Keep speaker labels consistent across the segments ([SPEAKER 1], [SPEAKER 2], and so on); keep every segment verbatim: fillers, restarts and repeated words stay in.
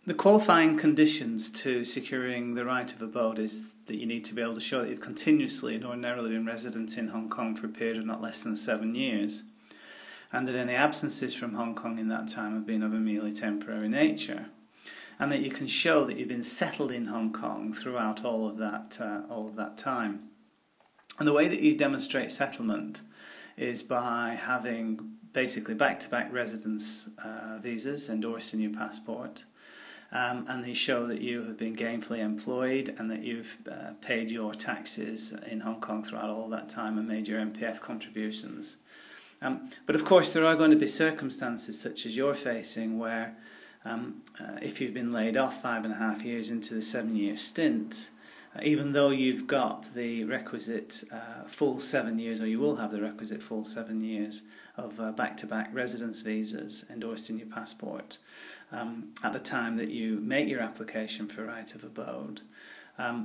[SPEAKER 1] The qualifying conditions to securing the right of abode is that you need to be able to show that you've continuously and ordinarily been resident in Hong Kong for a period of not less than seven years, and that any absences from Hong Kong in that time have been of a merely temporary nature, and that you can show that you've been settled in Hong Kong throughout all of that uh, all of that time. And the way that you demonstrate settlement is by having basically back-to-back residence uh, visas endorsed in your passport. Um, and they show that you have been gainfully employed and that you've uh, paid your taxes in Hong Kong throughout all that time and made your M P F contributions. Um, but of course there are going to be circumstances such as you're facing where um, uh, if you've been laid off five and a half years into the seven-year stint, uh, even though you've got the requisite uh, full seven years, or you will have the requisite full seven years of uh, back-to-back residence visas endorsed in your passport, Um, at the time that you make your application for right of abode, um,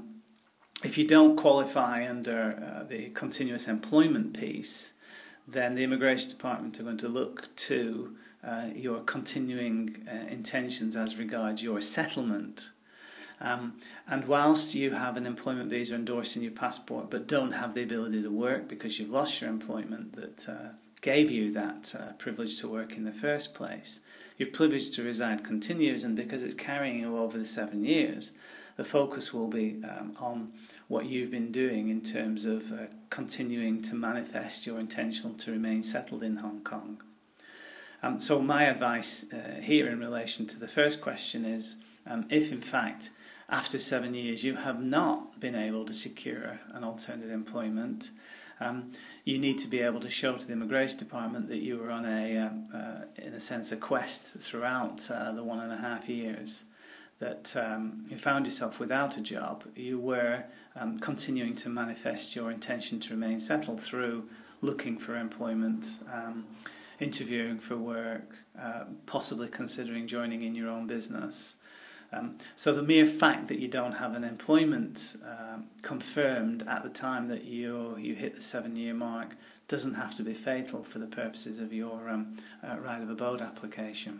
[SPEAKER 1] if you don't qualify under uh, the continuous employment piece, then the Immigration Department are going to look to uh, your continuing uh, intentions as regards your settlement. Um, and whilst you have an employment visa endorsed in your passport but don't have the ability to work because you've lost your employment that uh, gave you that uh, privilege to work in the first place, your privilege to reside continues, and because it's carrying you over the seven years, the focus will be um, on what you've been doing in terms of uh, continuing to manifest your intention to remain settled in Hong Kong. Um, so my advice uh, here in relation to the first question is, um, if in fact after seven years you have not been able to secure an alternate employment, Um, you need to be able to show to the Immigration Department that you were on a, uh, uh, in a sense, a quest throughout uh, the one and a half years that um, you found yourself without a job. You were um, continuing to manifest your intention to remain settled through looking for employment, um, interviewing for work, uh, possibly considering joining in your own business. Um, so the mere fact that you don't have an employment uh, confirmed at the time that you you hit the seven-year mark doesn't have to be fatal for the purposes of your um, uh, right of abode application.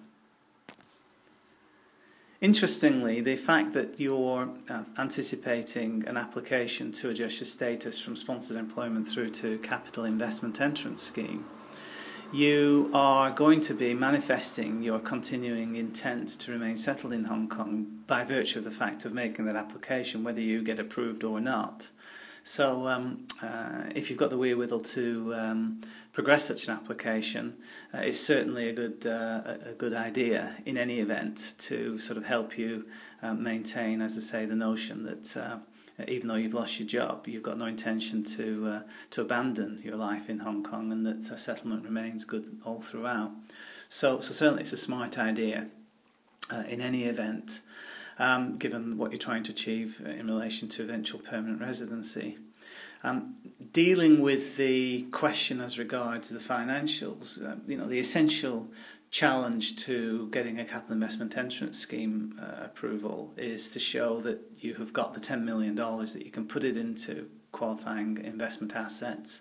[SPEAKER 1] Interestingly, the fact that you're uh, anticipating an application to adjust your status from sponsored employment through to capital investment entrance scheme, you are going to be manifesting your continuing intent to remain settled in Hong Kong by virtue of the fact of making that application, whether you get approved or not. So um, uh, if you've got the wherewithal to um, progress such an application, uh, it's certainly a good uh, a good idea in any event to sort of help you uh, maintain, as I say, the notion that uh, even though you've lost your job, you've got no intention to uh, to abandon your life in Hong Kong, and that uh, settlement remains good all throughout. So, so certainly it's a smart idea uh, in any event, um, given what you're trying to achieve in relation to eventual permanent residency. Um, dealing with the question as regards the financials, uh, you know, the essential challenge to getting a capital investment entrance scheme uh, approval is to show that you have got the ten million dollars, that you can put it into qualifying investment assets,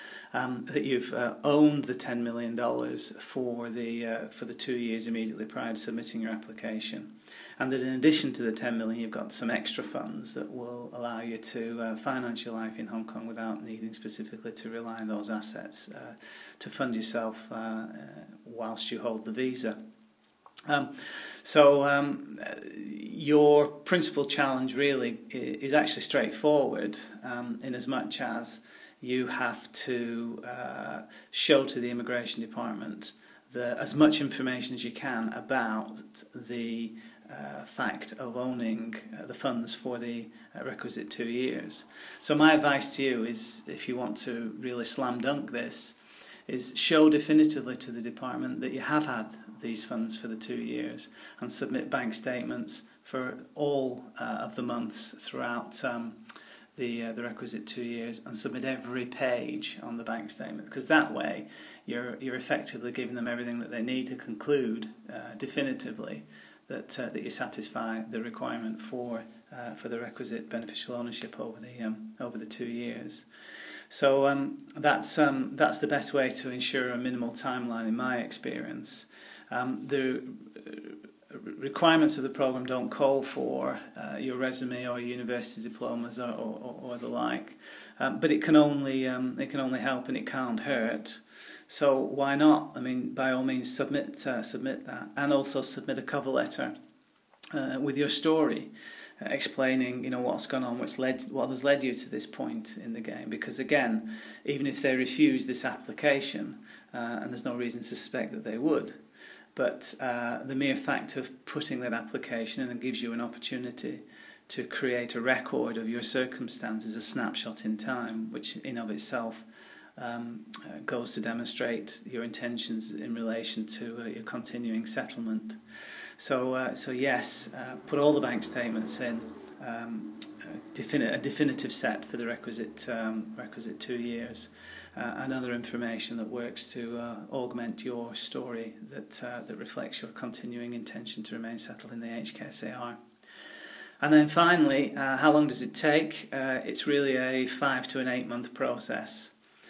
[SPEAKER 1] um, that you've uh, owned the ten million dollars for the uh, for the two years immediately prior to submitting your application, and that in addition to the ten million dollars you've got some extra funds that will allow you to uh, finance your life in Hong Kong without needing specifically to rely on those assets uh, to fund yourself uh, uh, whilst you hold the visa. Um, so um, your principal challenge really is actually straightforward, um, in as much as you have to uh, show to the Immigration Department the, as much information as you can about the uh, fact of owning uh, the funds for the uh, requisite two years. So my advice to you is, if you want to really slam dunk this, is show definitively to the department that you have had these funds for the two years and submit bank statements for all uh, of the months throughout um, the uh, the requisite two years, and submit every page on the bank statement, because that way you're you're effectively giving them everything that they need to conclude uh, definitively that uh, that you satisfy the requirement for uh, for the requisite beneficial ownership over the um, over the two years. So um, that's um, that's the best way to ensure a minimal timeline, in my experience. Um, the requirements of the programme don't call for uh, your resume or university diplomas or, or, or the like, um, but it can only um, it can only help and it can't hurt. So why not? I mean, by all means, submit uh, submit that, and also submit a cover letter uh, with your story, uh, explaining you know what's gone on, what's led, what has led you to this point in the game. Because again, even if they refuse this application, uh, and there's no reason to suspect that they would. But uh, the mere fact of putting that application in and gives you an opportunity to create a record of your circumstances, a snapshot in time, which in of itself um, uh, goes to demonstrate your intentions in relation to uh, your continuing settlement. So, uh, so yes, uh, put all the bank statements in, um, a, defini- a definitive set for the requisite um, requisite two years. Uh, and other information that works to uh, augment your story that uh, that reflects your continuing intention to remain settled in the H K S A R. And then finally, uh, how long does it take? Uh, it's really a five to an eight month process.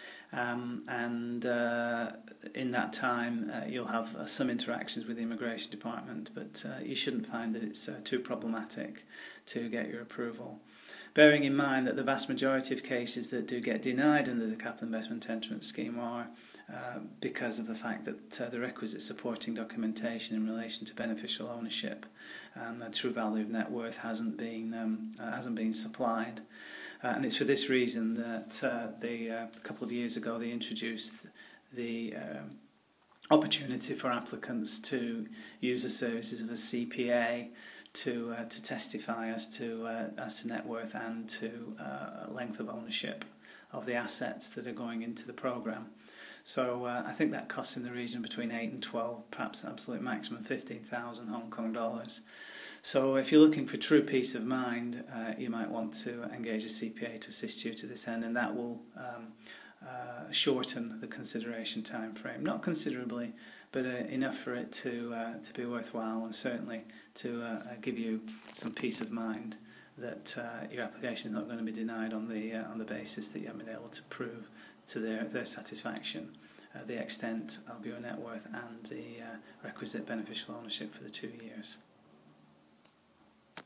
[SPEAKER 1] Um, and uh, in that time, uh, you'll have uh, some interactions with the Immigration Department, but uh, you shouldn't find that it's uh, too problematic to get your approval. Bearing in mind that the vast majority of cases that do get denied under the Capital Investment Entrance Scheme are uh, because of the fact that uh, the requisite supporting documentation in relation to beneficial ownership and the true value of net worth hasn't been um, uh, hasn't been supplied. Uh, and it's for this reason that uh, they, uh, a couple of years ago they introduced the um, opportunity for applicants to use the services of a C P A to uh, to testify as to uh, as to net worth and to uh, length of ownership of the assets that are going into the programme. So uh, I think that costs in the region between eight and twelve, perhaps absolute maximum fifteen thousand Hong Kong dollars. So if you're looking for true peace of mind, uh, you might want to engage a C P A to assist you to this end, and that will um, uh, shorten the consideration time frame, not considerably, but uh, enough for it to uh, to be worthwhile, and certainly to uh, give you some peace of mind that uh, your application is not going to be denied on the uh, on the basis that you haven't been able to prove to their their satisfaction uh, the extent of your net worth and the uh, requisite beneficial ownership for the two years.